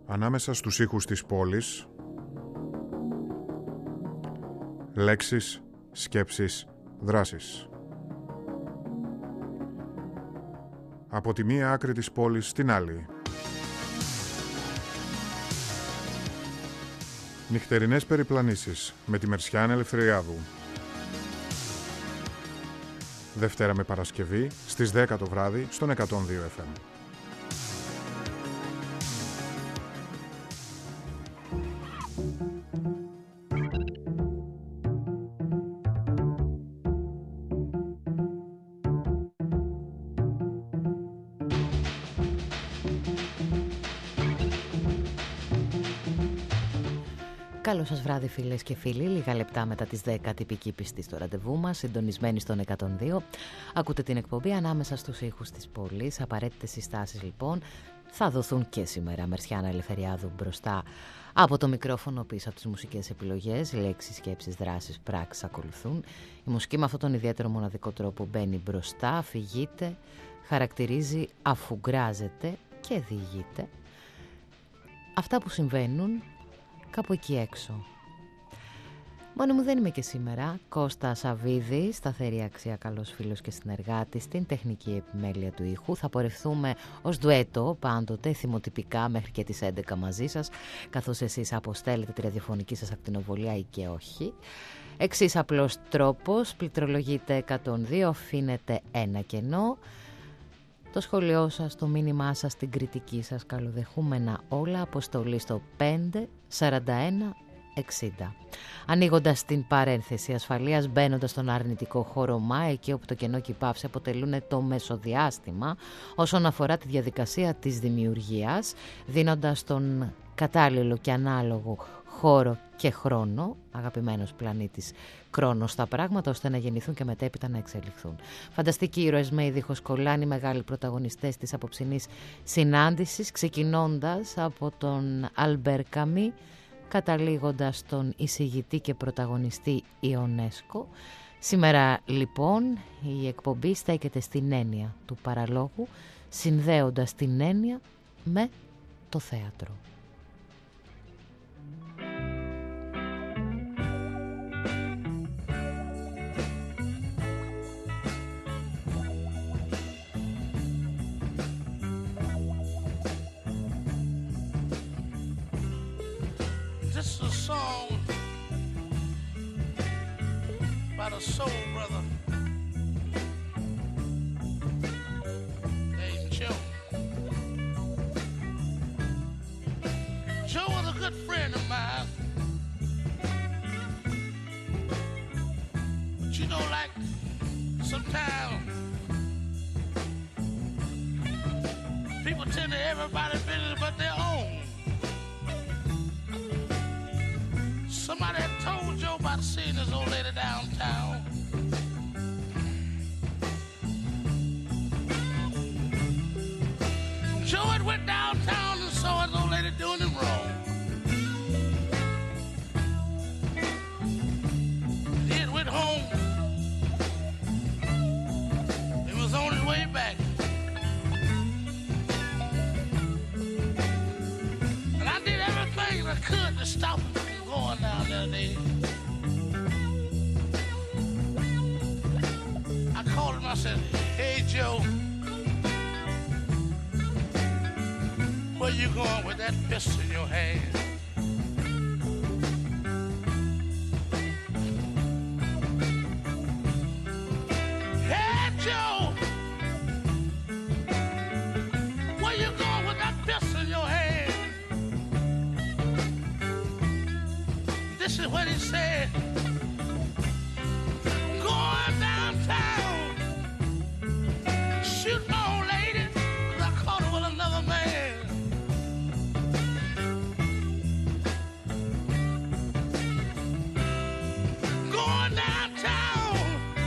Ανάμεσα στους ήχους της πόλης, λέξεις, σκέψεις, δράσεις. Από τη μία άκρη της πόλης στην άλλη. Νυχτερινές περιπλανήσεις με τη Μερσιάνα Ελευθεριάδου. Δευτέρα με Παρασκευή στις 10 το βράδυ στον 102 FM. Καλό σας βράδυ φίλες και φίλοι, λίγα λεπτά μετά τις 10 τυπική πιστή στο ραντεβού μας, συντονισμένοι στον 102. Ακούτε την εκπομπή ανάμεσα στους ήχους της πόλης, απαραίτητες συστάσεις λοιπόν θα δοθούν και σήμερα. Μερσιάνα Ελευθεριάδου μπροστά από το μικρόφωνο, πίσω από τις μουσικές επιλογές, λέξεις, σκέψεις, δράσεις, πράξεις ακολουθούν. Η μουσική με αυτόν τον ιδιαίτερο μοναδικό τρόπο μπαίνει μπροστά, αφηγείται, χαρακτηρίζει, αφουγκράζεται και διηγείται αυτά που συμβαίνουν κάπου εκεί έξω. Μόνο μου δεν είμαι και σήμερα. Κώστα Σαββίδη, σταθερή αξία, καλός φίλος και συνεργάτης στην τεχνική επιμέλεια του ήχου. Θα πορευθούμε ως ντουέτο πάντοτε θυμοτυπικά μέχρι και τις 11 μαζί σας, καθώς εσείς αποστέλλετε τη ραδιοφωνική σας ακτινοβολία ή και όχι. Εξής απλός τρόπος, πληκτρολογείτε 102, αφήνετε ένα κενό. Το σχολείο σας, το μήνυμά σας, την κριτική σας, καλοδεχούμενα όλα, αποστολή στο 54160. Ανοίγοντας την παρένθεση ασφαλείας, μπαίνοντας στον αρνητικό χώρο εκεί όπου το κενό και η παύση αποτελούν το μεσοδιάστημα όσον αφορά τη διαδικασία της δημιουργίας, δίνοντας τον κατάλληλο και ανάλογο χώρο και χρόνο, αγαπημένος πλανήτης Κρόνος, στα πράγματα ώστε να γεννηθούν και μετέπειτα να εξελιχθούν. Φανταστικοί ήρωες με είδη κολλάνοι, μεγάλοι πρωταγωνιστές της απόψινής συνάντησης, ξεκινώντας από τον Αλμπέρ Καμί, καταλήγοντας τον εισηγητή και πρωταγωνιστή Ιονέσκο. Σήμερα λοιπόν η εκπομπή στέκεται στην έννοια του παραλόγου, συνδέοντας την έννοια με το θέατρο. This is a song by the soul brother named Joe. Joe was a good friend of mine. But you know, like sometimes people tend to everybody's business but their own. Somebody had told Joe about seeing this old lady downtown. Joe had went downtown and saw his old lady doing him wrong. He had went home and was on his way back. And I did everything I could to stop him going down there today. I called him, I said, "Hey Joe, where you going with that pistol in your hand?" "Hey Joe, where you going with that pistol in your hand?" This is what he said. "Going downtown, shoot my old lady, 'cause I caught her with another man." Going downtown,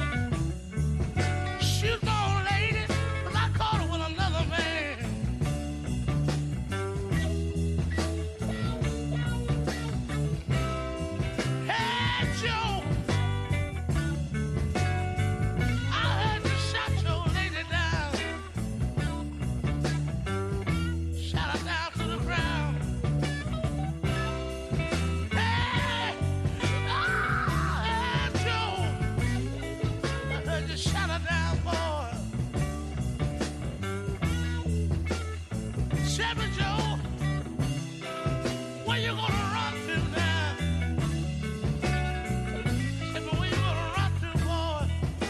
shoot my old lady, 'cause I caught her with another man. Hey Joe, I heard you shot your old lady down. Shot her down to the ground. shut her down, boy. Chevy Joe, where you gonna run to now? Chevy, where you gonna run to, boy?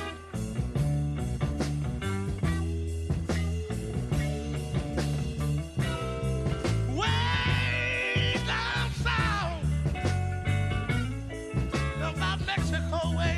Way down south, about Mexico way.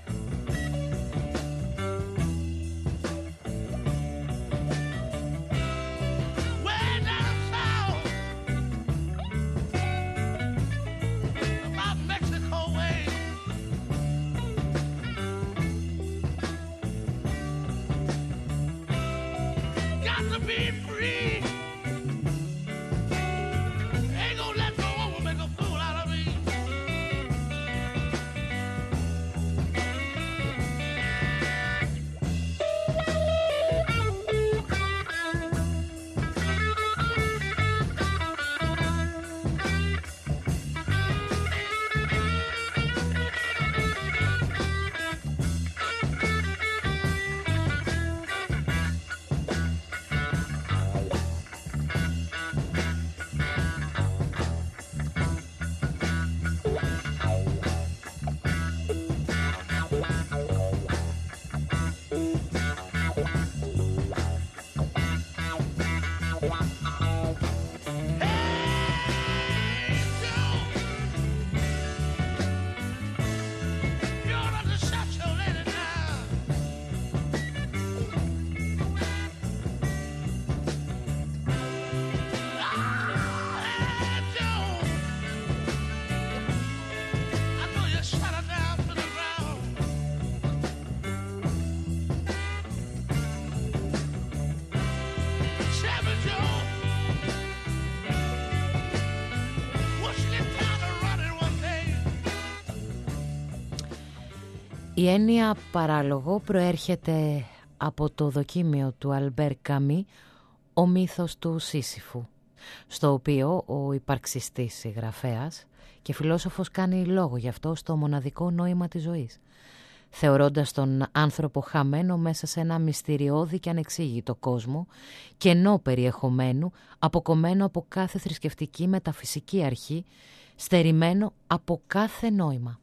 Η έννοια παράλογο προέρχεται από το δοκίμιο του Αλμπέρ Καμί, ο μύθος του Σύσυφου, στο οποίο ο υπαρξιστής συγγραφέας και φιλόσοφος κάνει λόγο γι' αυτό στο μοναδικό νόημα της ζωής, θεωρώντας τον άνθρωπο χαμένο μέσα σε ένα μυστηριώδη και ανεξήγητο κόσμο, κενό περιεχομένου, αποκομμένο από κάθε θρησκευτική μεταφυσική αρχή, στερημένο από κάθε νόημα.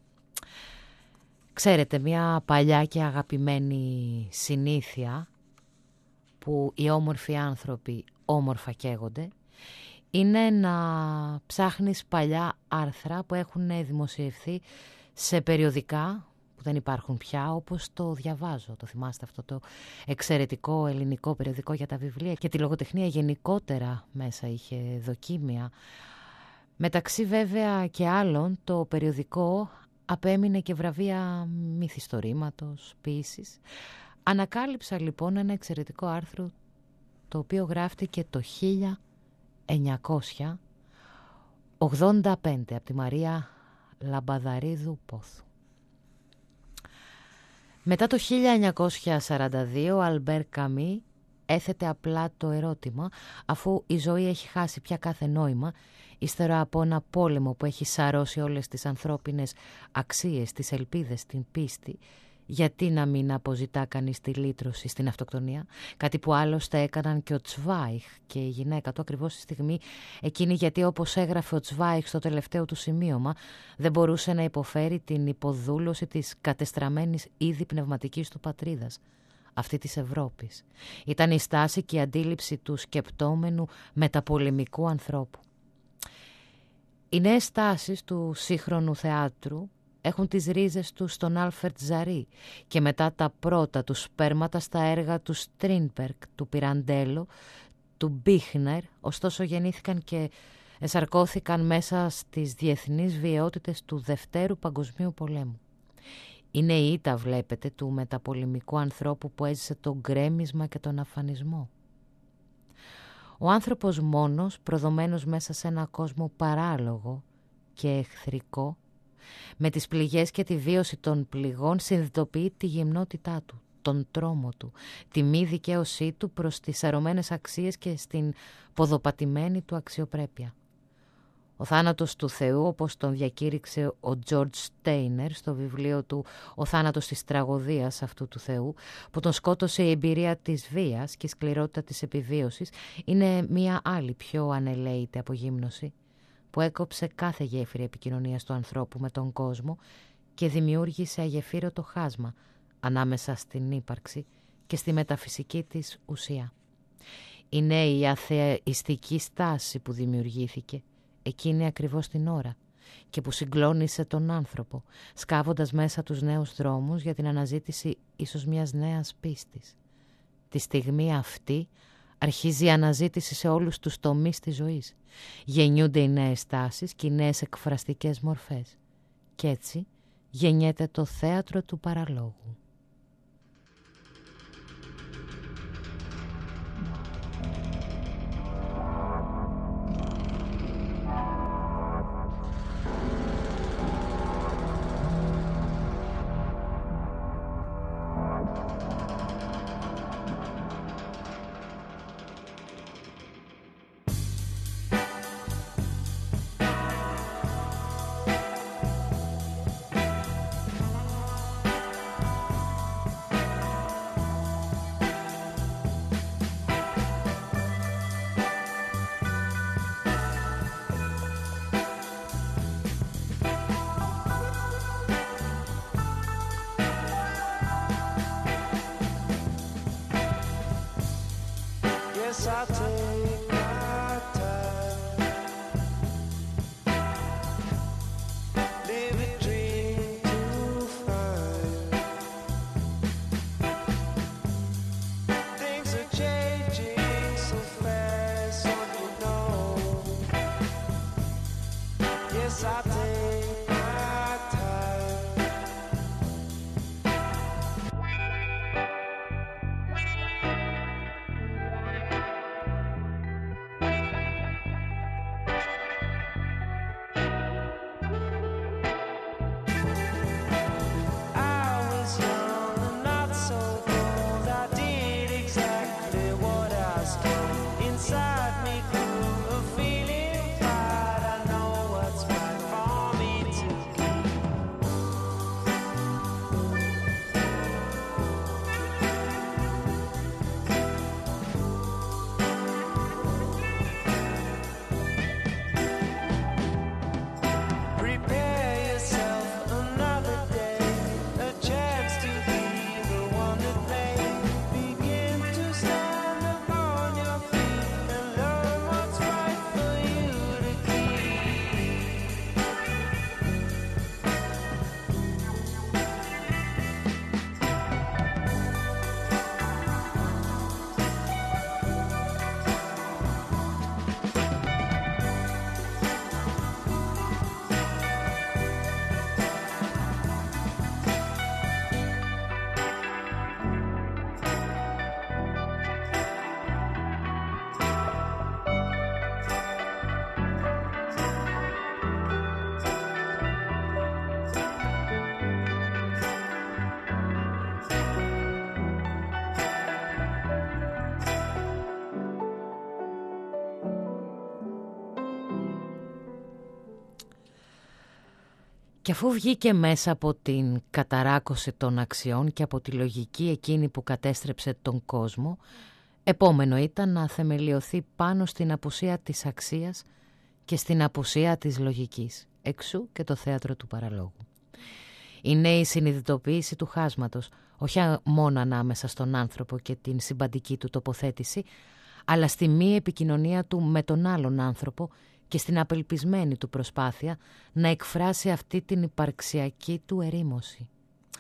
Ξέρετε, μια παλιά και αγαπημένη συνήθεια που οι όμορφοι άνθρωποι όμορφα καίγονται είναι να ψάχνεις παλιά άρθρα που έχουν δημοσιευθεί σε περιοδικά που δεν υπάρχουν πια, όπως το Διαβάζω. Το θυμάστε αυτό το εξαιρετικό ελληνικό περιοδικό για τα βιβλία και τη λογοτεχνία γενικότερα, μέσα είχε δοκίμια. Μεταξύ βέβαια και άλλων, το περιοδικό απέμεινε και βραβεία μυθιστορήματος, ποίησης. Ανακάλυψα λοιπόν ένα εξαιρετικό άρθρο το οποίο γράφτηκε το 1985 από τη Μαρία Λαμπαδαρίδου Πόθου. Μετά το 1942 ο Αλμπέρ Καμί έθετε απλά το ερώτημα, αφού η ζωή έχει χάσει πια κάθε νόημα, ύστερα από ένα πόλεμο που έχει σαρώσει όλες τις ανθρώπινες αξίες, τις ελπίδες, την πίστη, γιατί να μην αποζητά κανείς τη λύτρωση στην αυτοκτονία, κάτι που άλλωστε έκαναν και ο Τσβάιχ και η γυναίκα του ακριβώς στη στιγμή εκείνη, γιατί όπως έγραφε ο Τσβάιχ στο τελευταίο του σημείωμα, δεν μπορούσε να υποφέρει την υποδούλωση της κατεστραμμένης ήδη πνευματικής του πατρίδας, αυτή της Ευρώπης. Ήταν η στάση και η αντίληψη του σκεπτόμενου μεταπολεμικού ανθρώπου. Οι νέες στάσεις του σύγχρονου θεάτρου έχουν τις ρίζες του στον Άλφερτ Ζαρί και μετά τα πρώτα του σπέρματα στα έργα του Στρίνμπεργκ, του Πιραντέλο, του Μπίχνερ, ωστόσο γεννήθηκαν και εσαρκώθηκαν μέσα στις διεθνείς βιαιότητες του Δευτέρου Παγκοσμίου Πολέμου. Είναι η ήττα, βλέπετε, του μεταπολεμικού ανθρώπου που έζησε το γκρέμισμα και τον αφανισμό. Ο άνθρωπος μόνος, προδομένος μέσα σε ένα κόσμο παράλογο και εχθρικό, με τις πληγές και τη βίωση των πληγών συνειδητοποιεί τη γυμνότητά του, τον τρόμο του, τη μη δικαίωσή του προς τις αρωμένες αξίες και στην ποδοπατημένη του αξιοπρέπεια. Ο θάνατος του Θεού, όπως τον διακήρυξε ο Τζορτζ Στέινερ στο βιβλίο του «Ο θάνατος της τραγωδίας αυτού του Θεού», που τον σκότωσε η εμπειρία της βίας και η σκληρότητα της επιβίωσης, είναι μία άλλη πιο ανελαίητη απογύμνωση που έκοψε κάθε γέφυρα επικοινωνίας του ανθρώπου με τον κόσμο και δημιούργησε αγεφύρωτο χάσμα ανάμεσα στην ύπαρξη και στη μεταφυσική της ουσία. Είναι η αθεϊστική στάση που δημιουργήθηκε εκείνη ακριβώς την ώρα και που συγκλώνησε τον άνθρωπο, σκάβοντας μέσα τους νέους δρόμους για την αναζήτηση ίσως μιας νέας πίστης. Τη στιγμή αυτή αρχίζει η αναζήτηση σε όλους τους τομείς της ζωής. Γεννιούνται οι νέες τάσεις και οι νέες εκφραστικές μορφές. Κι έτσι γεννιέται το θέατρο του παραλόγου. Και αφού βγήκε μέσα από την καταράκωση των αξιών και από τη λογική εκείνη που κατέστρεψε τον κόσμο, επόμενο ήταν να θεμελιωθεί πάνω στην απουσία της αξίας και στην απουσία της λογικής. Εξού και το θέατρο του παραλόγου. Είναι η συνειδητοποίηση του χάσματος, όχι μόνο ανάμεσα στον άνθρωπο και την συμπαντική του τοποθέτηση, αλλά στη μη επικοινωνία του με τον άλλον άνθρωπο και στην απελπισμένη του προσπάθεια να εκφράσει αυτή την υπαρξιακή του ερήμωση.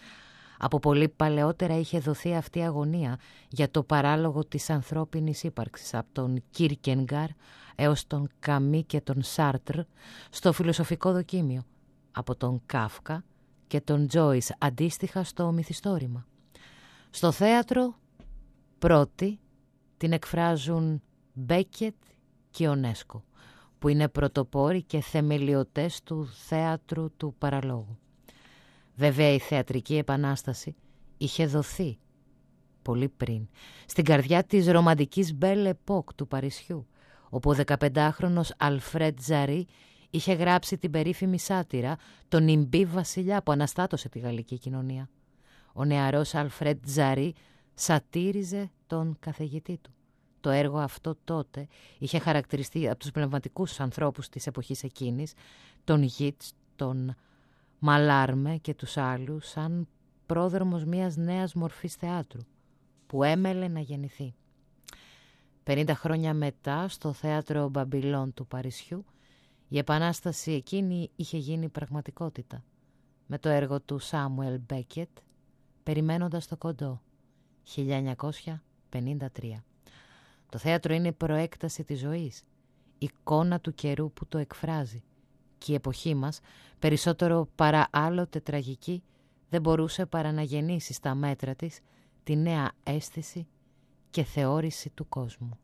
Από πολύ παλαιότερα είχε δοθεί αυτή η αγωνία για το παράλογο της ανθρώπινης ύπαρξης, από τον Κίρκενγκαρ έως τον Καμί και τον Σάρτρ στο φιλοσοφικό δοκίμιο, από τον Κάφκα και τον Τζόις αντίστοιχα στο μυθιστόρημα. Στο θέατρο πρώτοι την εκφράζουν Μπέκετ και Ιονέσκο, που είναι πρωτοπόροι και θεμελιωτές του θέατρου του παραλόγου. Βέβαια η θεατρική επανάσταση είχε δοθεί πολύ πριν, στην καρδιά της ρομαντικής Belle Époque του Παρισιού, όπου ο 15χρονος Αλφρέντ Ζαρί Είχε γράψει την περίφημη σάτυρα «Τον Ιμπή Βασιλιά» που αναστάτωσε τη γαλλική κοινωνία. Ο νεαρός Αλφρέντ Ζαρί σατήριζε τον καθηγητή του. Το έργο αυτό τότε είχε χαρακτηριστεί από τους πνευματικούς ανθρώπους της εποχής εκείνης, τον Γιτς, τον Μαλάρμε και τους άλλους, σαν πρόδρομος μιας νέας μορφής θεάτρου που έμελε να γεννηθεί. 50 χρόνια μετά, στο θέατρο Μπαμπυλών του Παρισιού, η επανάσταση εκείνη είχε γίνει πραγματικότητα, με το έργο του Σάμουελ Μπέκετ, «Περιμένοντας το κοντό», 1953. Το θέατρο είναι η προέκταση της ζωής, εικόνα του καιρού που το εκφράζει, και η εποχή μας, περισσότερο παρά άλλοτε τραγική, δεν μπορούσε παρά να γεννήσει στα μέτρα της τη νέα αίσθηση και θεώρηση του κόσμου.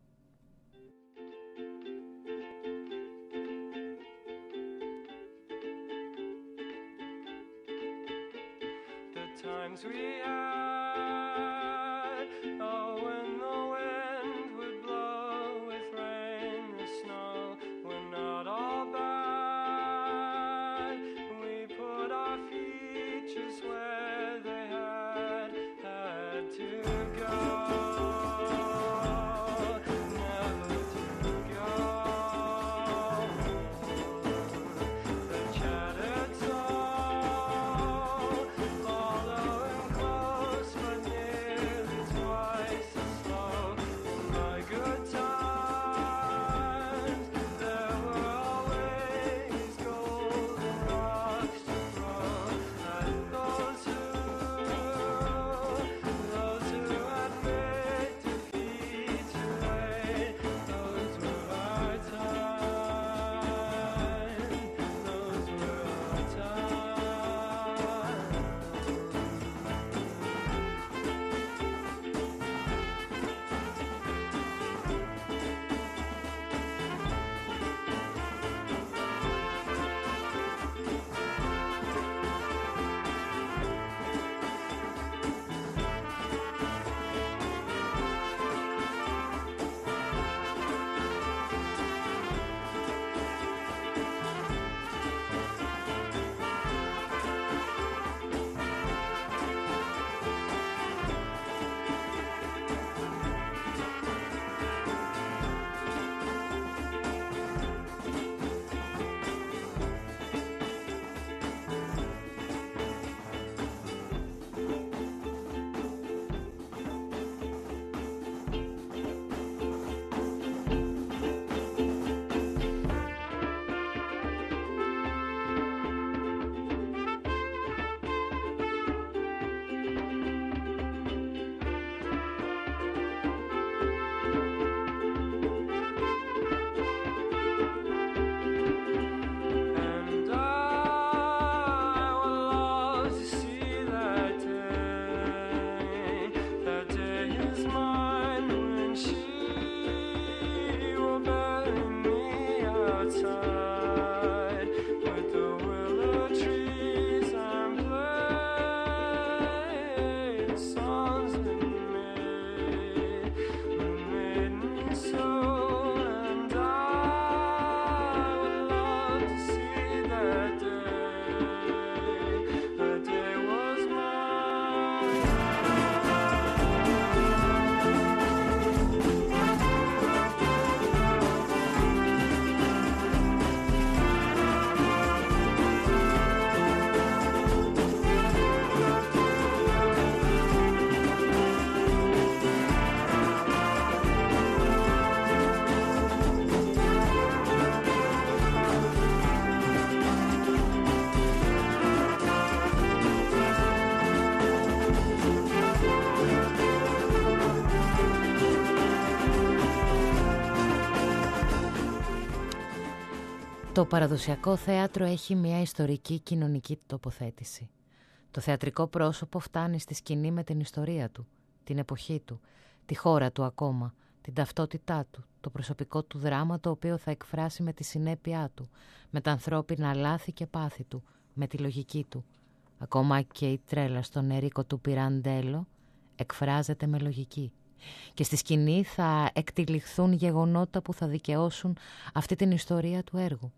Το παραδοσιακό θέατρο έχει μια ιστορική κοινωνική τοποθέτηση. Το θεατρικό πρόσωπο φτάνει στη σκηνή με την ιστορία του, την εποχή του, τη χώρα του ακόμα, την ταυτότητά του, το προσωπικό του δράμα το οποίο θα εκφράσει με τη συνέπειά του, με τα ανθρώπινα λάθη και πάθη του, με τη λογική του. Ακόμα και η τρέλα στον Ερίκο του Πυραντέλο εκφράζεται με λογική. Και στη σκηνή θα εκτυλιχθούν γεγονότα που θα δικαιώσουν αυτή την ιστορία του έργου.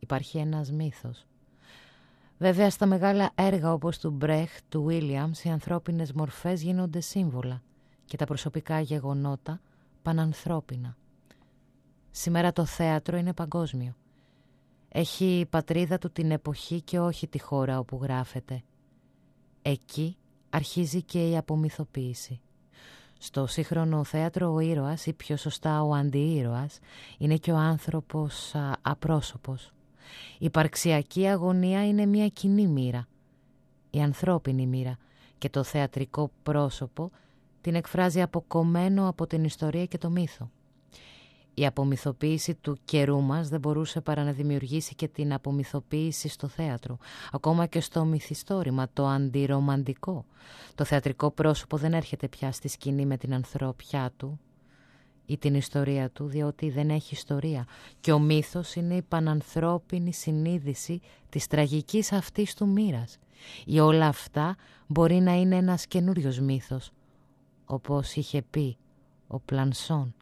υπάρχει ένας μύθος. Βέβαια στα μεγάλα έργα όπως του Μπρέχτ, του Βίλιαμς, οι ανθρώπινες μορφές γίνονται σύμβολα και τα προσωπικά γεγονότα πανανθρώπινα. Σήμερα το θέατρο είναι παγκόσμιο. Έχει η πατρίδα του την εποχή και όχι τη χώρα όπου γράφεται. Εκεί αρχίζει και η απομυθοποίηση. Στο σύγχρονο θέατρο ο ήρωας ή πιο σωστά ο αντιήρωας είναι και ο άνθρωπος απρόσωπος. Η υπαρξιακή αγωνία είναι μια κοινή μοίρα, η ανθρώπινη μοίρα, και το θεατρικό πρόσωπο την εκφράζει αποκομμένο από την ιστορία και το μύθο. Η απομυθοποίηση του καιρού μας δεν μπορούσε παρά να δημιουργήσει και την απομυθοποίηση στο θέατρο, ακόμα και στο μυθιστόρημα, το αντιρομαντικό. Το θεατρικό πρόσωπο δεν έρχεται πια στη σκηνή με την ανθρωπιά του ή την ιστορία του, διότι δεν έχει ιστορία. Και ο μύθος είναι η πανανθρώπινη συνείδηση της τραγικής αυτής του μοίρας. Ή όλα αυτά μπορεί να είναι ένας καινούριος μύθος, όπως είχε πει ο Πλανσόν.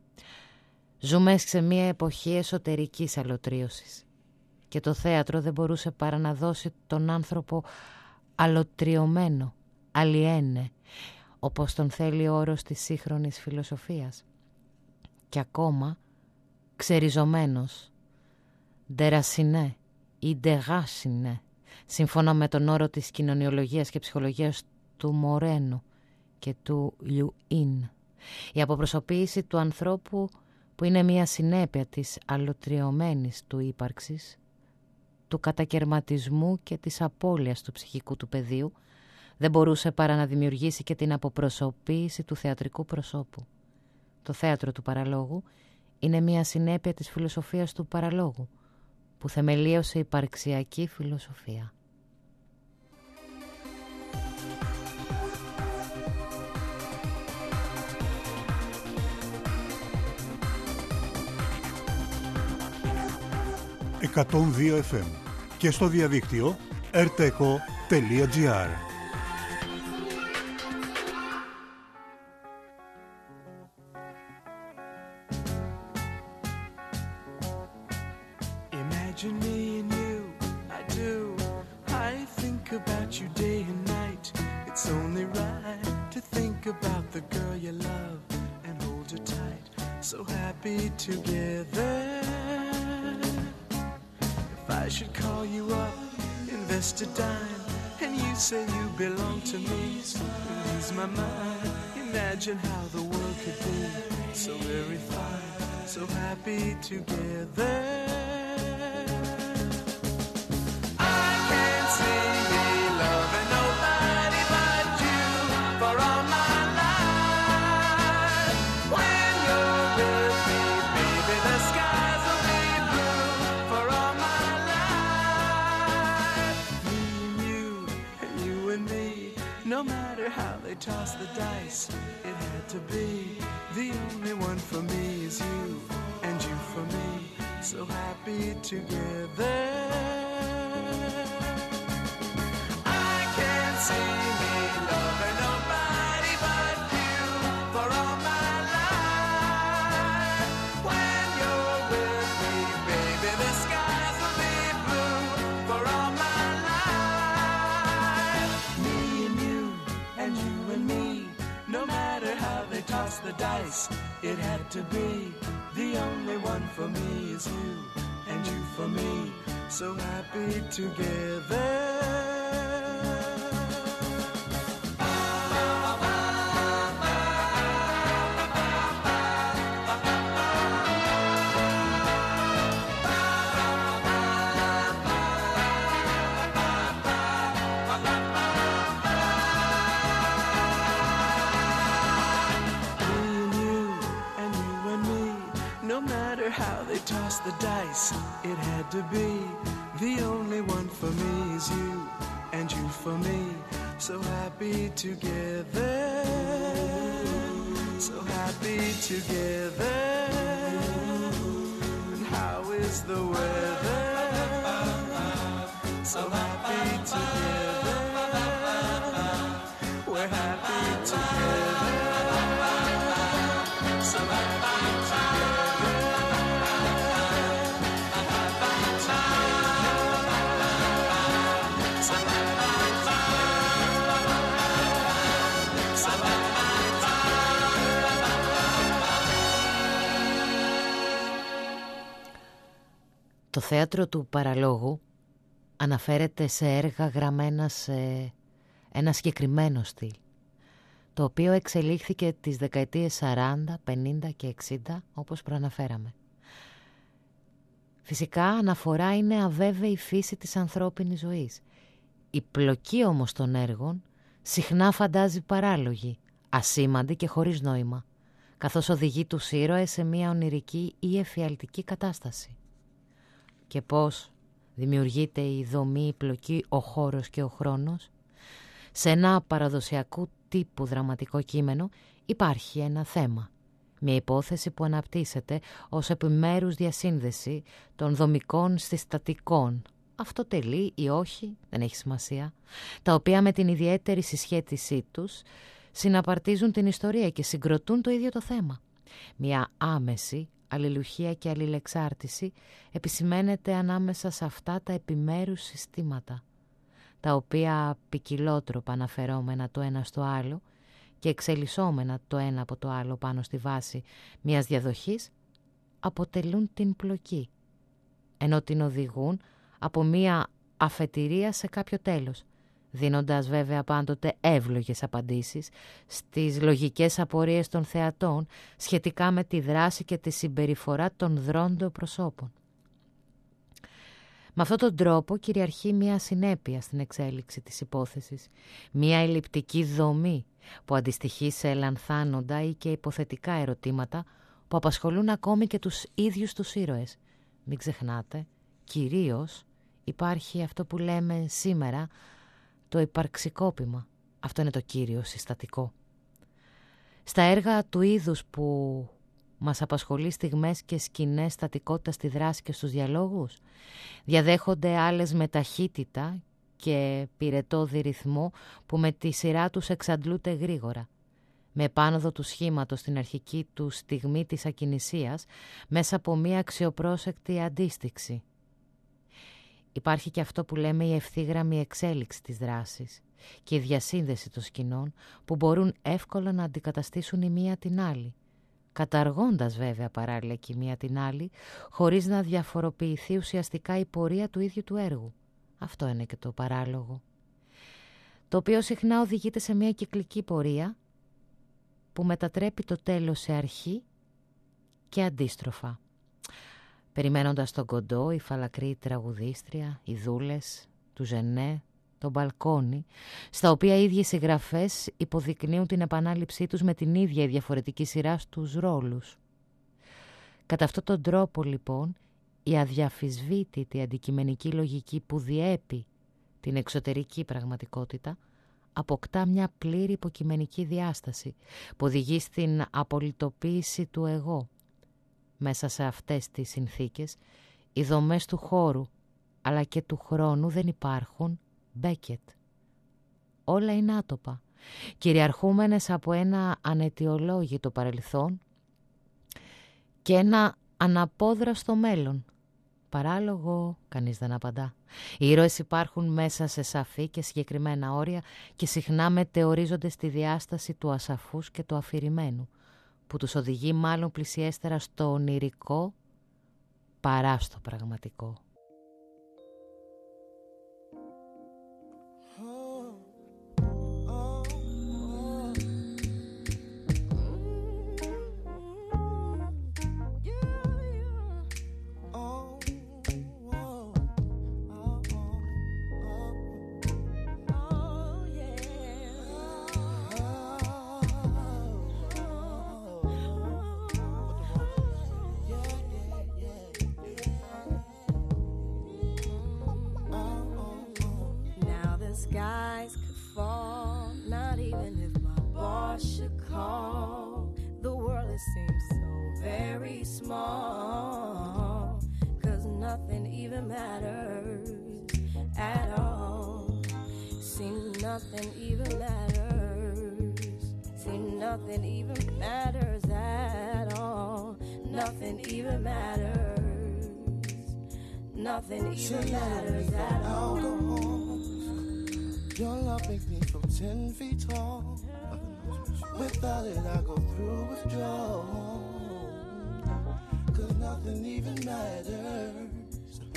Ζούμε σε μια εποχή εσωτερικής αλωτρίωσης και το θέατρο δεν μπορούσε παρά να δώσει τον άνθρωπο αλωτριωμένο, αλιένε, όπως τον θέλει ο όρος της σύγχρονης φιλοσοφίας. Και ακόμα ξεριζωμένος, ντερασινέ ή ντεγάσινέ, σύμφωνα με τον όρο της κοινωνιολογίας και ψυχολογίας του Μορένο και του Λιουίν. Η αποπροσωποποίηση του ανθρώπου, που είναι μια συνέπεια της αλωτριωμένης του ύπαρξης, του κατακερματισμού και της απώλειας του ψυχικού του πεδίου, δεν μπορούσε παρά να δημιουργήσει και την αποπροσωποποίηση του θεατρικού προσώπου. Το θέατρο του παραλόγου είναι μια συνέπεια της φιλοσοφίας του παραλόγου, που θεμελίωσε υπαρξιακή φιλοσοφία. «102 FM» και στο διαδίκτυο rteco.gr. Imagine me and you, I do. I think about you day and night. It's only right to think about the girl you love and hold her tight. So happy together. If I should call you up, invest a dime, and you say you belong to me, lose my mind. Imagine how the world could be so very fine, so happy together. I can't see me loving nobody but you for all my life. When you're with me, baby, the skies will be blue for all my life. Me and you and me, no matter how they toss the dice, it had to be. The only one for me is you, and you for me, so happy together. I can't see me loving nobody but you for all my life. When you're with me, baby, the skies will be blue for all my life. Me and me, no matter how they toss the dice, it had to be. The only one for me is you, and you for me, so happy together. How they toss the dice, it had to be. The only one for me is you, and you for me, so happy together. So happy together. And how is the weather? So happy together. We're happy together. So happy together. Το θέατρο του παραλόγου αναφέρεται σε έργα γραμμένα σε ένα συγκεκριμένο στυλ, το οποίο εξελίχθηκε τις δεκαετίες 40, 50 και 60, όπως προαναφέραμε. Φυσικά αναφορά είναι αβέβαιη φύση της ανθρώπινης ζωής. Η πλοκή όμως των έργων συχνά φαντάζει παράλογη, ασήμαντη και χωρίς νόημα, καθώς οδηγεί τους ήρωες σε μια ονειρική ή εφιαλτική κατάσταση. Και πώς δημιουργείται η δομή, η πλοκή, ο χώρος και ο χρόνος? Σε ένα παραδοσιακού τύπου δραματικό κείμενο υπάρχει ένα θέμα, μια υπόθεση που αναπτύσσεται ως επιμέρους διασύνδεση των δομικών συστατικών, αυτοτελή ή όχι, δεν έχει σημασία, τα οποία με την ιδιαίτερη συσχέτισή τους συναπαρτίζουν την ιστορία και συγκροτούν το ίδιο το θέμα. Μια άμεση αλληλουχία και αλληλεξάρτηση επισημαίνεται ανάμεσα σε αυτά τα επιμέρους συστήματα, τα οποία ποικιλότροπα αναφερόμενα το ένα στο άλλο και εξελισσόμενα το ένα από το άλλο πάνω στη βάση μιας διαδοχής, αποτελούν την πλοκή, ενώ την οδηγούν από μια αφετηρία σε κάποιο τέλος, δίνοντας βέβαια πάντοτε εύλογες απαντήσεις στις λογικές απορίες των θεατών σχετικά με τη δράση και τη συμπεριφορά των δρόντων προσώπων. Με αυτόν τον τρόπο κυριαρχεί μια συνέπεια στην εξέλιξη της υπόθεσης, μια ελλειπτική δομή που αντιστοιχεί σε λανθάνοντα ή και υποθετικά ερωτήματα που απασχολούν ακόμη και τους ίδιους τους ήρωες. Μην ξεχνάτε, κυρίως υπάρχει αυτό που λέμε σήμερα το υπαρξικόπημα. Αυτό είναι το κύριο συστατικό. Στα έργα του είδους που μας απασχολεί στιγμές και σκηνές στατικότητα στη δράση και στους διαλόγους, διαδέχονται άλλες με ταχύτητα και πυρετώδη ρυθμό που με τη σειρά τους εξαντλούνται γρήγορα, με επάνωδο του σχήματος στην αρχική του στιγμή της ακινησίας μέσα από μία αξιοπρόσεκτη αντίστοιξη. Υπάρχει και αυτό που λέμε η ευθύγραμμη εξέλιξη της δράσης και η διασύνδεση των σκηνών που μπορούν εύκολα να αντικαταστήσουν η μία την άλλη, καταργώντας βέβαια παράλληλα και η μία την άλλη, χωρίς να διαφοροποιηθεί ουσιαστικά η πορεία του ίδιου του έργου. Αυτό είναι και το παράλογο, το οποίο συχνά οδηγείται σε μια κυκλική πορεία που μετατρέπει το τέλος σε αρχή και αντίστροφα. Περιμένοντας τον Κοντό, η φαλακρή τραγουδίστρια, οι δούλες του Ζενέ, το μπαλκόνι, στα οποία οι ίδιοι συγγραφές υποδεικνύουν την επανάληψή τους με την ίδια διαφορετική σειρά στους ρόλους. Κατά αυτόν τον τρόπο λοιπόν η αδιαφυσβήτητη αντικειμενική λογική που διέπει την εξωτερική πραγματικότητα αποκτά μια πλήρη υποκειμενική διάσταση που οδηγεί στην απολυτοποίηση του εγώ. Μέσα σε αυτές τις συνθήκες οι δομές του χώρου αλλά και του χρόνου δεν υπάρχουν Μπέκετ. Όλα είναι άτοπα, κυριαρχούμενες από ένα αναιτιολόγητο παρελθόν και ένα αναπόδραστο μέλλον. Παράλογο, κανείς δεν απαντά. Οι ήρωες υπάρχουν μέσα σε σαφή και συγκεκριμένα όρια και συχνά μετεωρίζονται στη διάσταση του ασαφούς και του αφηρημένου, που τους οδηγεί μάλλον πλησιέστερα στο ονειρικό παρά στο πραγματικό. Skies could fall, not even if my boss should call. The world, it seems so very small, 'cause nothing even matters at all. See, nothing even matters. See, nothing even matters at all. Nothing even matters. Nothing even matters at all. Your love makes me from 10 feet tall. Without it, I go through withdrawal. 'Cause nothing even matters.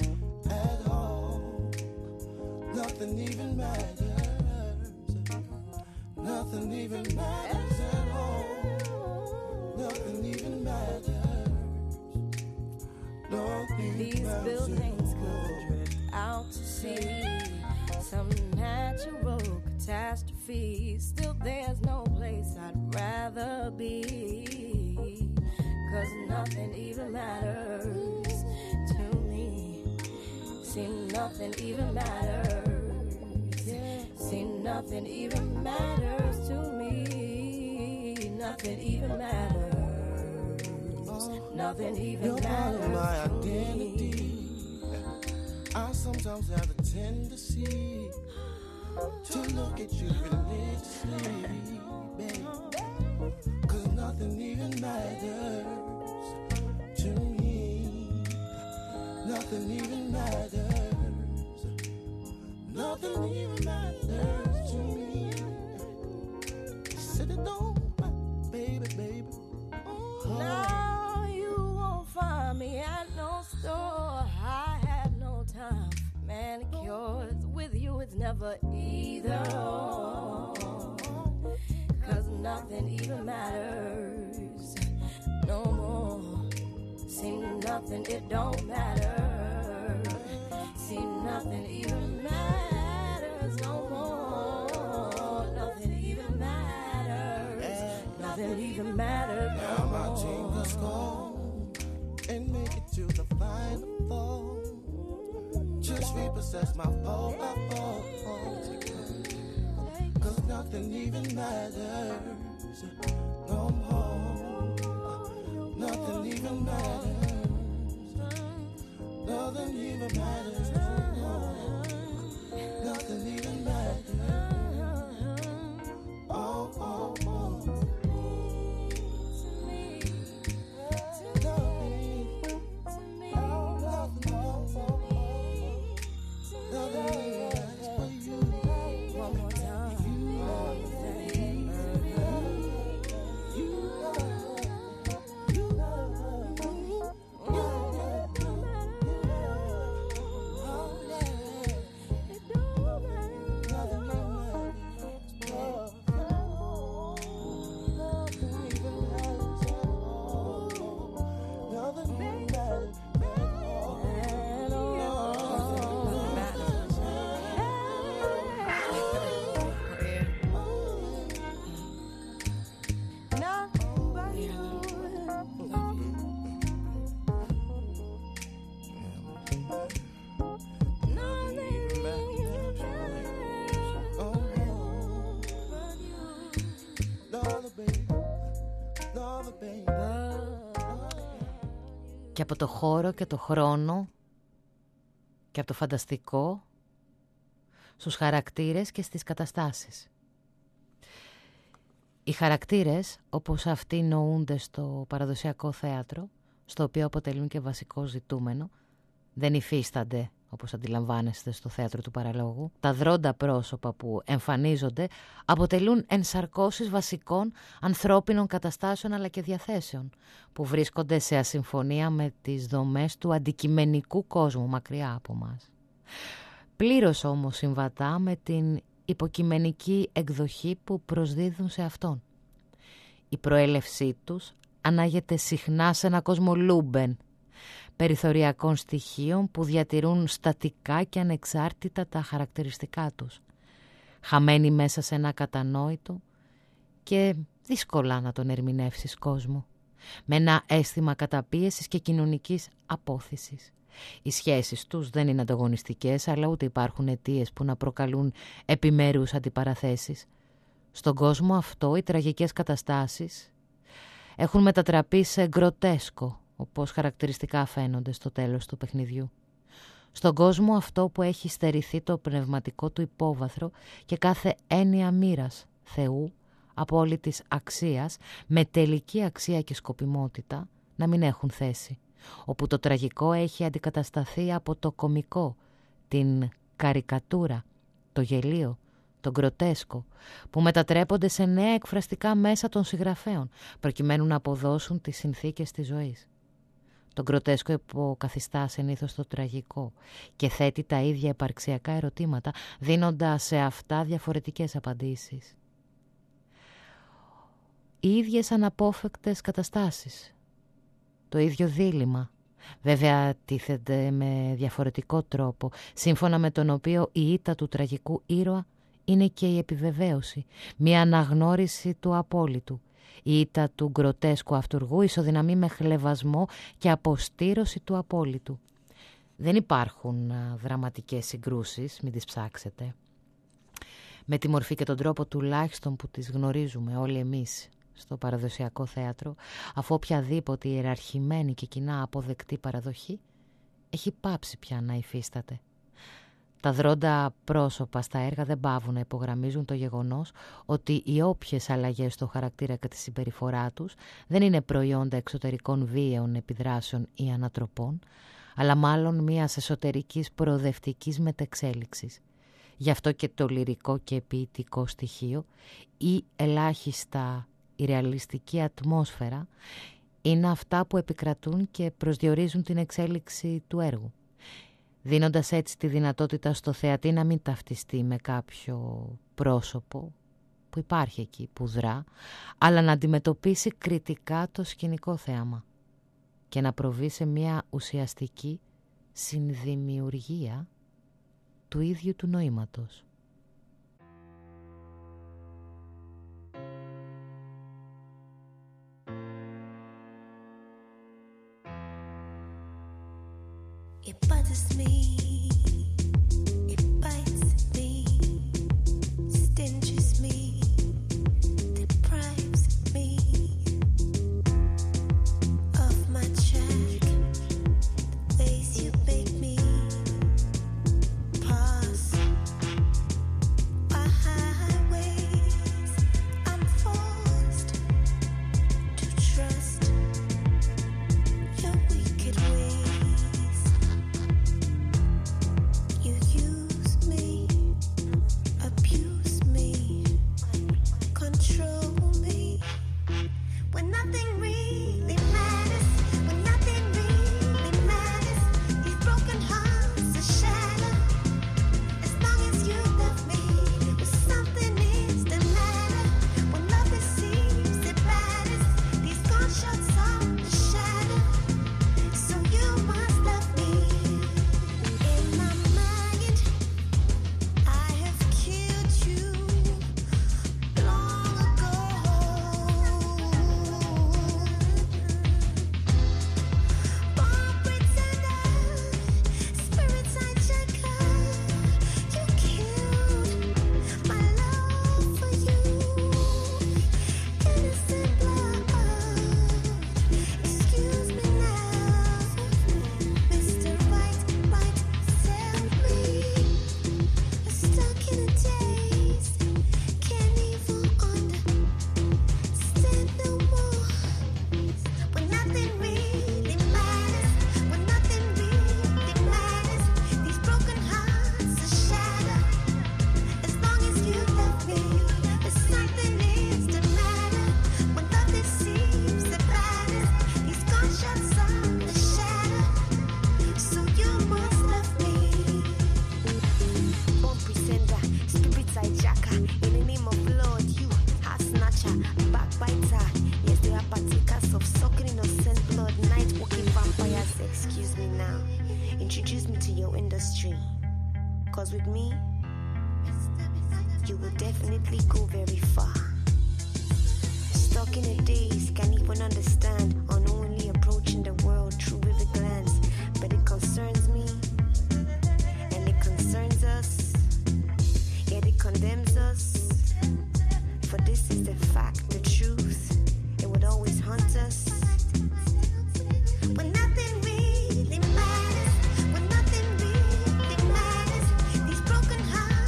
at all. Nothing even matters. Nothing even matters at all. Nothing even matters. Nothing These matters buildings at could all. drift out to sea. Some natural catastrophe. Still, there's no place I'd rather be. 'Cause nothing even matters to me. See, nothing even matters. See, nothing even matters to me. Nothing even matters. Nothing even You're part of matters my to identity. me. I sometimes have a tendency to look at you religiously, babe. 'Cause nothing even matters to me. Nothing even matters. Nothing even matters to me. Sit it down, baby, baby. Now you won't find me at no store. I have no time for manicures. With you it's never either or. 'Cause nothing even matters no more. See, nothing, it don't matter. See, nothing even matters no more. Nothing even matters. Nothing even matters no Now my more. fingers go and make it to the final fall. Just repossess my pole. 'Cause nothing even matters no more. Nothing even matters. Nothing even matters no more. Nothing even matters. Oh, oh, oh. One more time. Και από το χώρο και το χρόνο και από το φανταστικό στους χαρακτήρες και στις καταστάσεις. Οι χαρακτήρες, όπως αυτοί νοούνται στο παραδοσιακό θέατρο, στο οποίο αποτελούν και βασικό ζητούμενο, δεν υφίστανται, όπως αντιλαμβάνεστε, στο θέατρο του παραλόγου. Τα δρόντα πρόσωπα που εμφανίζονται αποτελούν ενσαρκώσεις βασικών ανθρώπινων καταστάσεων αλλά και διαθέσεων, που βρίσκονται σε ασυμφωνία με τις δομές του αντικειμενικού κόσμου μακριά από μας. Πλήρως όμως συμβατά με την υποκειμενική εκδοχή που προσδίδουν σε αυτόν. Η προέλευσή τους ανάγεται συχνά σε ένα κόσμο λούμπεν, περιθωριακών στοιχείων που διατηρούν στατικά και ανεξάρτητα τα χαρακτηριστικά τους, χαμένοι μέσα σε ένα κατανόητο και δύσκολα να τον ερμηνεύσεις κόσμο, με ένα αίσθημα καταπίεσης και κοινωνικής απόθυσης. Οι σχέσεις τους δεν είναι ανταγωνιστικές, αλλά ούτε υπάρχουν αιτίες που να προκαλούν επιμέρους αντιπαραθέσεις. Στον κόσμο αυτό οι τραγικές καταστάσεις έχουν μετατραπεί σε γκροτέσκο, όπως χαρακτηριστικά φαίνονται στο τέλος του παιχνιδιού. Στον κόσμο αυτό που έχει στερηθεί το πνευματικό του υπόβαθρο και κάθε έννοια μοίρας, Θεού, απόλυτης αξίας, με τελική αξία και σκοπιμότητα να μην έχουν θέση, όπου το τραγικό έχει αντικατασταθεί από το κωμικό, την καρικατούρα, το γελίο, το γκροτέσκο, που μετατρέπονται σε νέα εκφραστικά μέσα των συγγραφέων, προκειμένου να αποδώσουν τις συνθήκες της ζωής. Το γκροτέσκο υποκαθιστά συνήθως το τραγικό και θέτει τα ίδια υπαρξιακά ερωτήματα, δίνοντας σε αυτά διαφορετικές απαντήσεις. Οι ίδιες αναπόφευκτες καταστάσεις, το ίδιο δίλημμα, βέβαια τίθεται με διαφορετικό τρόπο, σύμφωνα με τον οποίο η ήττα του τραγικού ήρωα είναι και η επιβεβαίωση, μια αναγνώριση του απόλυτου. Η ήττα του γκροτέσκου αυτουργού ισοδυναμεί με χλευασμό και αποστήρωση του απόλυτου. Δεν υπάρχουν δραματικές συγκρούσεις, μην τις ψάξετε. Με τη μορφή και τον τρόπο τουλάχιστον που τις γνωρίζουμε όλοι εμείς στο παραδοσιακό θέατρο, αφού οποιαδήποτε ιεραρχημένη και κοινά αποδεκτή παραδοχή έχει πάψει πια να υφίσταται. Τα δρόντα πρόσωπα στα έργα δεν παύουν να υπογραμμίζουν το γεγονός ότι οι όποιες αλλαγές στο χαρακτήρα και τη συμπεριφορά τους δεν είναι προϊόντα εξωτερικών βίαιων επιδράσεων ή ανατροπών, αλλά μάλλον μιας εσωτερικής προοδευτικής μετεξέλιξης. Γι' αυτό και το λυρικό και ποιητικό στοιχείο ή ελάχιστα η ρεαλιστική ατμόσφαιρα είναι αυτά που επικρατούν και προσδιορίζουν την εξέλιξη του έργου, δίνοντας έτσι τη δυνατότητα στο θεατή να μην ταυτιστεί με κάποιο πρόσωπο που υπάρχει εκεί, που δρά, αλλά να αντιμετωπίσει κριτικά το σκηνικό θέαμα και να προβεί σε μια ουσιαστική συνδημιουργία του ίδιου του νοήματος. It bothers me, it bites me, stinges me, deprives me of my track. The ways you make me pass by highways, I'm forced to trust your wicked ways.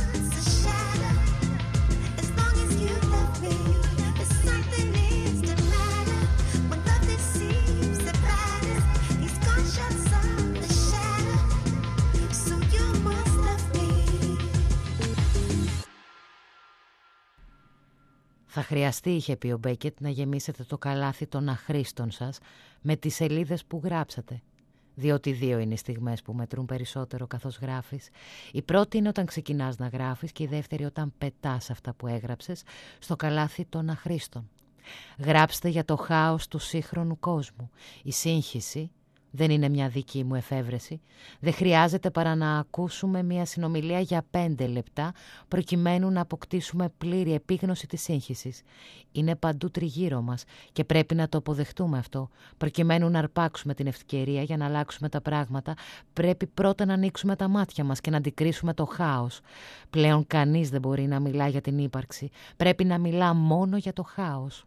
Something is the χρειαστεί, είχε πει ο Μπέκετ, να γεμίσετε το καλάθι των αχρήστων σας με τις σελίδες που γράψατε. Διότι δύο είναι οι στιγμές που μετρούν περισσότερο καθώς γράφεις. Η πρώτη είναι όταν ξεκινάς να γράφεις και η δεύτερη όταν πετάς αυτά που έγραψες στο καλάθι των αχρήστων. Γράψτε για το χάος του σύγχρονου κόσμου. Η σύγχυση δεν είναι μια δική μου εφεύρεση. Δεν χρειάζεται παρά να ακούσουμε μια συνομιλία για 5 λεπτά προκειμένου να αποκτήσουμε πλήρη επίγνωση της σύγχυσης. Είναι παντού τριγύρω μας και πρέπει να το αποδεχτούμε αυτό. Προκειμένου να αρπάξουμε την ευκαιρία για να αλλάξουμε τα πράγματα, πρέπει πρώτα να ανοίξουμε τα μάτια μας και να αντικρίσουμε το χάος. Πλέον κανείς δεν μπορεί να μιλά για την ύπαρξη. Πρέπει να μιλά μόνο για το χάος.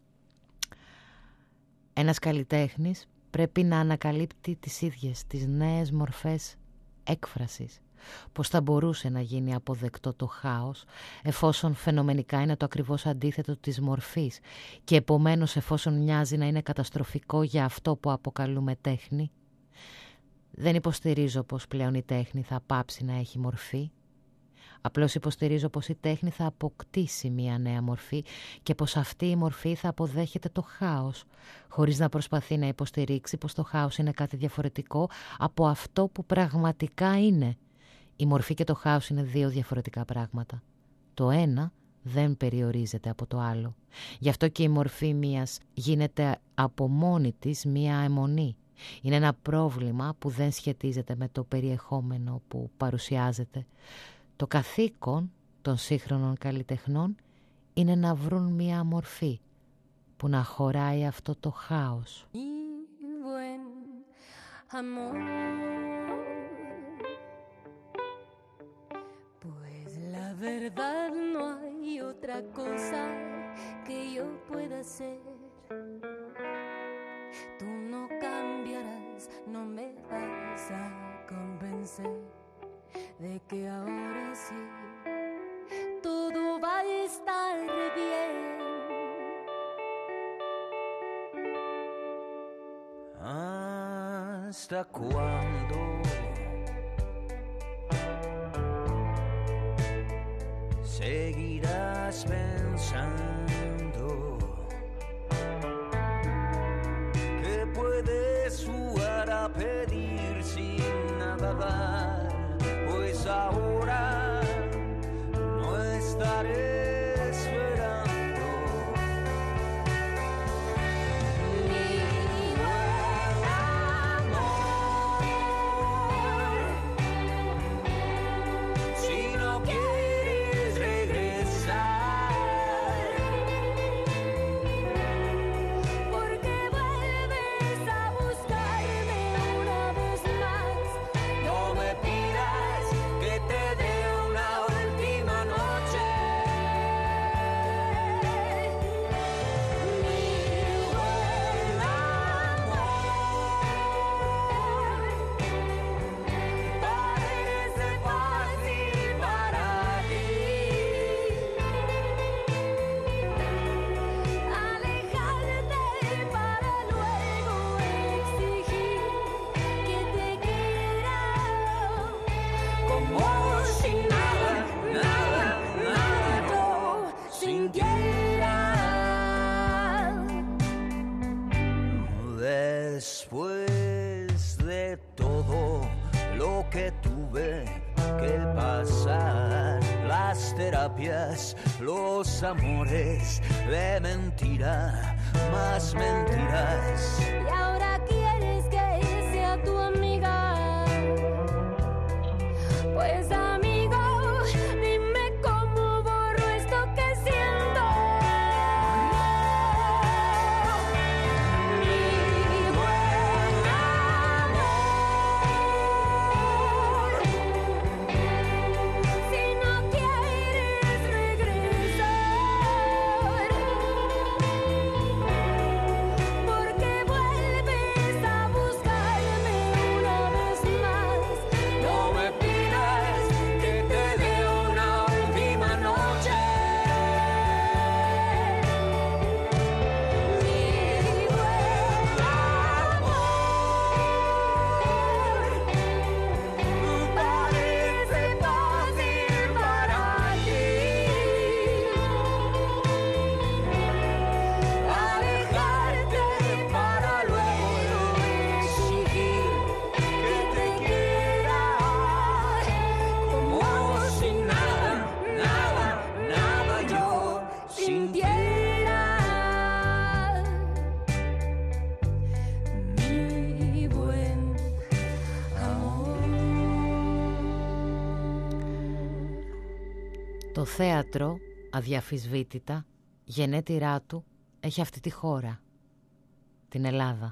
Ένας καλλιτέχνης πρέπει να ανακαλύπτει τις ίδιες, τις νέες μορφές έκφρασης. Πώς θα μπορούσε να γίνει αποδεκτό το χάος, εφόσον φαινομενικά είναι το ακριβώς αντίθετο της μορφής και επομένως εφόσον μοιάζει να είναι καταστροφικό για αυτό που αποκαλούμε τέχνη. Δεν υποστηρίζω πως πλέον η τέχνη θα πάψει να έχει μορφή. Απλώς υποστηρίζω πως η τέχνη θα αποκτήσει μια νέα μορφή και πως αυτή η μορφή θα αποδέχεται το χάος, χωρίς να προσπαθεί να υποστηρίξει πως το χάος είναι κάτι διαφορετικό από αυτό που πραγματικά είναι. Η μορφή και το χάος είναι δύο διαφορετικά πράγματα. Το ένα δεν περιορίζεται από το άλλο. Γι' αυτό και η μορφή μιας γίνεται από μόνη της μια αιμονή. Είναι ένα πρόβλημα που δεν σχετίζεται με το περιεχόμενο που παρουσιάζεται. Το καθήκον των σύγχρονων καλλιτεχνών είναι να βρουν μία μορφή που να χωράει αυτό το χάος. Pues la verdad no hay otra cosa que yo pueda hacer. Tú no cambiarás, no me vas a convencer de que ahora sí todo va a estar bien. ¿Hasta cuándo seguirás pensando que puedes jugar a pedir sin nada dar? Pues ahora no estaré esperando mi buen amor. Si no quieres regresar, Porque vuelves a buscarme una vez más. no me pidas que te dé una última noche. Mi buen amor, parece fácil para ti Alejarte para luego exigir que te quiera como si nada, nada, nada yo sintiera. Después de todo lo que tuve que pasar, las terapias, los amores de mentira, más mentiras. y ahora quieres que sea tu amiga. Pues amigo, dime cómo borro esto que siento. Mi buen amor, si no quieres regresar, porque vuelves Το θέατρο, αδιαφυσβήτητα, γενέτειρά του έχει αυτή τη χώρα, την Ελλάδα.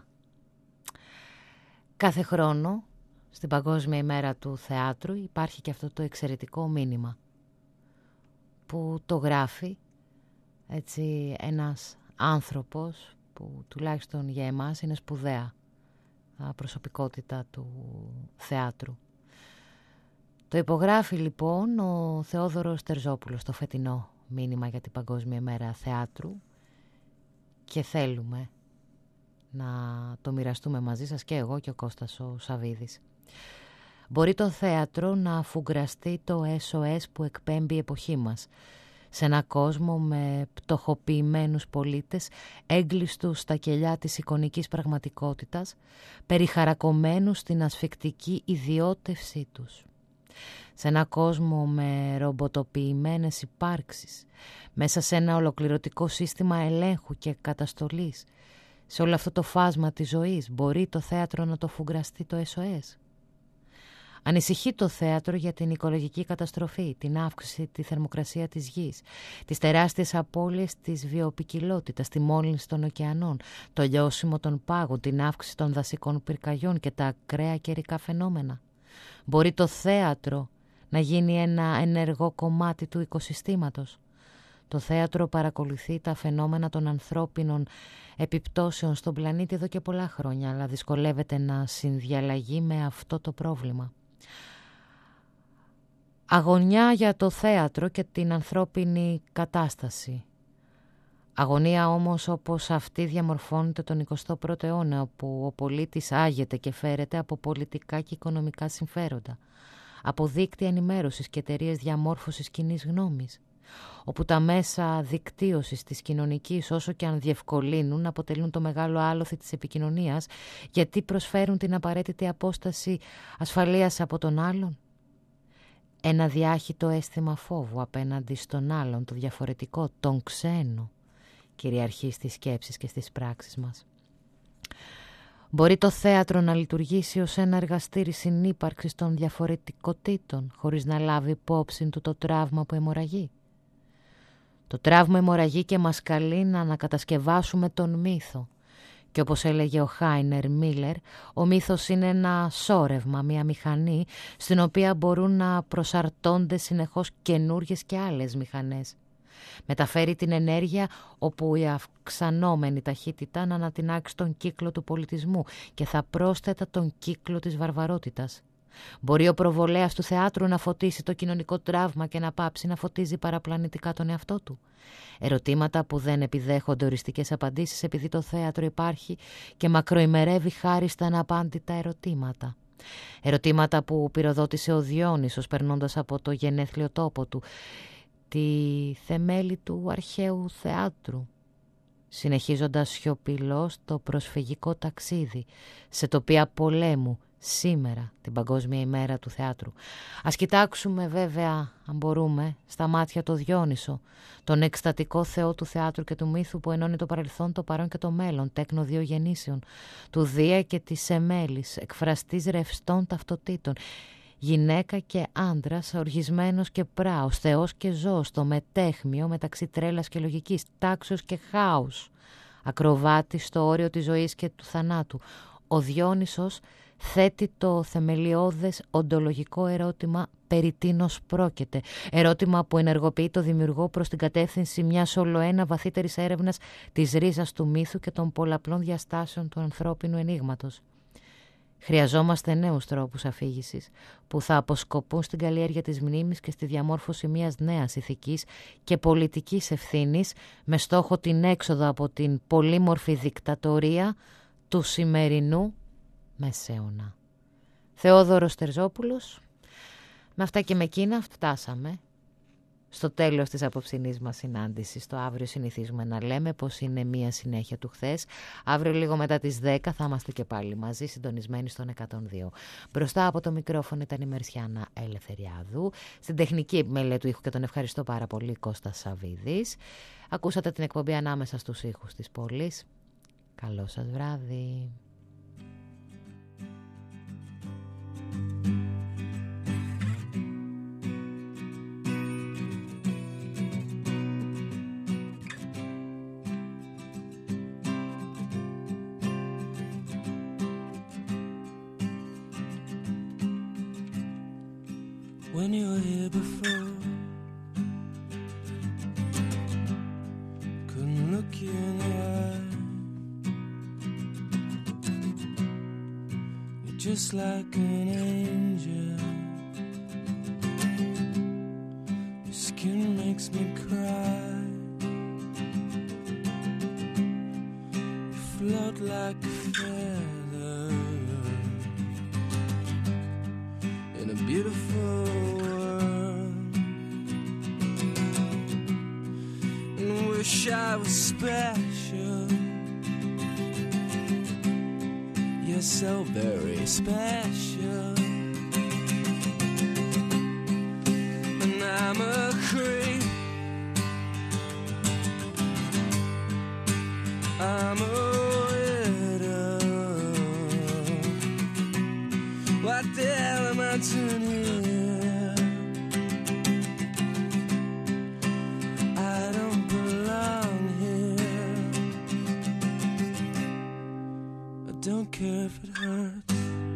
Κάθε χρόνο, στην Παγκόσμια ημέρα του θεάτρου, υπάρχει και αυτό το εξαιρετικό μήνυμα που το γράφει έτσι ένας άνθρωπος που τουλάχιστον για εμάς είναι σπουδαία προσωπικότητα του θεάτρου. Το υπογράφει λοιπόν ο Θεόδωρος Τερζόπουλος το φετινό μήνυμα για την Παγκόσμια ημέρα θεάτρου και θέλουμε να το μοιραστούμε μαζί σας και εγώ και ο Κώστας ο Σαβίδης. Μπορεί το θέατρο να αφουγκραστεί το SOS που εκπέμπει η εποχή μας σε ένα κόσμο με πτωχοποιημένους πολίτες έγκλειστους στα κελιά της εικονικής πραγματικότητας, περιχαρακωμένους στην ασφικτική ιδιώτευσή τους. Σε ένα κόσμο με ρομποτοποιημένες υπάρξεις, μέσα σε ένα ολοκληρωτικό σύστημα ελέγχου και καταστολής, σε όλο αυτό το φάσμα της ζωής, μπορεί το θέατρο να το φουγκραστεί το SOS. Ανησυχεί το θέατρο για την οικολογική καταστροφή, την αύξηση τη θερμοκρασία της γης, τις τεράστιες απώλειες της βιοποικιλότητας, τη μόλυνση των ωκεανών, το λιώσιμο των πάγων, την αύξηση των δασικών πυρκαγιών και τα ακραία καιρικά φαινόμενα. Μπορεί το θέατρο να γίνει ένα ενεργό κομμάτι του οικοσυστήματος. Το θέατρο παρακολουθεί τα φαινόμενα των ανθρώπινων επιπτώσεων στον πλανήτη εδώ και πολλά χρόνια, αλλά δυσκολεύεται να συνδιαλλαγεί με αυτό το πρόβλημα. Αγωνιά για το θέατρο και την ανθρώπινη κατάσταση. Αγωνία όμως όπως αυτή διαμορφώνεται τον 21ο αιώνα, όπου ο πολίτης άγεται και φέρεται από πολιτικά και οικονομικά συμφέροντα, από δίκτυα ενημέρωσης και εταιρείες διαμόρφωσης κοινής γνώμης, όπου τα μέσα δικτύωσης της κοινωνικής, όσο και αν διευκολύνουν, αποτελούν το μεγάλο άλοθη της επικοινωνίας, γιατί προσφέρουν την απαραίτητη απόσταση ασφαλείας από τον άλλον. Ένα διάχυτο αίσθημα φόβου απέναντι στον άλλον, το διαφορετικό, τον ξένο, κυριαρχεί στις σκέψεις και στις πράξεις μας. Μπορεί το θέατρο να λειτουργήσει ως ένα εργαστήρι συνύπαρξης των διαφορετικοτήτων, χωρίς να λάβει υπόψη του το τραύμα που αιμορραγεί. Το τραύμα αιμορραγεί και μας καλεί να ανακατασκευάσουμε τον μύθο. Και όπως έλεγε ο Χάινερ Μίλερ, ο μύθος είναι ένα σώρευμα, μια μηχανή, στην οποία μπορούν να προσαρτώνται συνεχώς καινούργιες και άλλες μηχανές. Μεταφέρει την ενέργεια όπου η αυξανόμενη ταχύτητα να ανατινάξει τον κύκλο του πολιτισμού και θα πρόσθετα τον κύκλο της βαρβαρότητας. Μπορεί ο προβολέας του θεάτρου να φωτίσει το κοινωνικό τραύμα και να πάψει να φωτίζει παραπλανητικά τον εαυτό του. Ερωτήματα που δεν επιδέχονται οριστικές απαντήσεις επειδή το θέατρο υπάρχει και μακροημερεύει χάρη στα αναπάντητα ερωτήματα. Ερωτήματα που πυροδότησε ο Διόνυσος περνώντας από το γενέθλιο τόπο του, τη θεμέλη του αρχαίου θεάτρου, συνεχίζοντας σιωπηλός το προσφυγικό ταξίδι σε τοπία πολέμου σήμερα, την Παγκόσμια ημέρα του θεάτρου. Ας κοιτάξουμε βέβαια, αν μπορούμε, στα μάτια το Διόνυσο, τον εκστατικό θεό του θεάτρου και του μύθου που ενώνει το παρελθόν, το παρόν και το μέλλον, τέκνο δύο γεννήσεων, του Δία και της Εμέλης, εκφραστής ρευστών ταυτοτήτων, γυναίκα και άντρας, οργισμένος και πράος, θεός και ζώος, το μετέχμιο μεταξύ τρέλας και λογικής, τάξεως και χάους, ακροβάτης στο όριο της ζωής και του θανάτου. Ο Διόνυσος θέτει το θεμελιώδες οντολογικό ερώτημα περί τίνος πρόκειται. Ερώτημα που ενεργοποιεί το δημιουργό προς την κατεύθυνση μιας ολοένα βαθύτερης έρευνας της ρίζας του μύθου και των πολλαπλών διαστάσεων του ανθρώπινου ενίγματος. Χρειαζόμαστε νέους τρόπους αφήγησης που θα αποσκοπούν στην καλλιέργεια της μνήμης και στη διαμόρφωση μιας νέας ηθικής και πολιτικής ευθύνης με στόχο την έξοδο από την πολύμορφη δικτατορία του σημερινού μεσαίωνα. Θεόδωρος Τερζόπουλος. Με αυτά και με εκείνα φτάσαμε στο τέλος της απόψινής μας συνάντησης. Το αύριο συνηθίζουμε να λέμε πως είναι μία συνέχεια του χθες. Αύριο λίγο μετά τις 10 θα είμαστε και πάλι μαζί, συντονισμένοι στον 102. Μπροστά από το μικρόφωνο ήταν η Μερσιάνα Ελευθεριάδου. Στην τεχνική επιμέλεια του ήχου, και τον ευχαριστώ πάρα πολύ, Κώστας Σαβίδης. Ακούσατε την εκπομπή Ανάμεσα στους ήχους της πόλης. Καλό σας βράδυ. when you were here before. Couldn't look you in the eye. You're just like an angel. Your skin makes me cry. You float like a feather in a beautiful world. And wish I was special. You're so very special. And I'm a creep. I'm a widow. What the hell am I doing here? I don't belong here. I don't care if it hurts.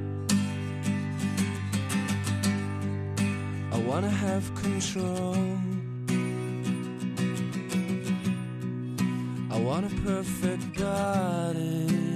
I wanna have control. I want a perfect body.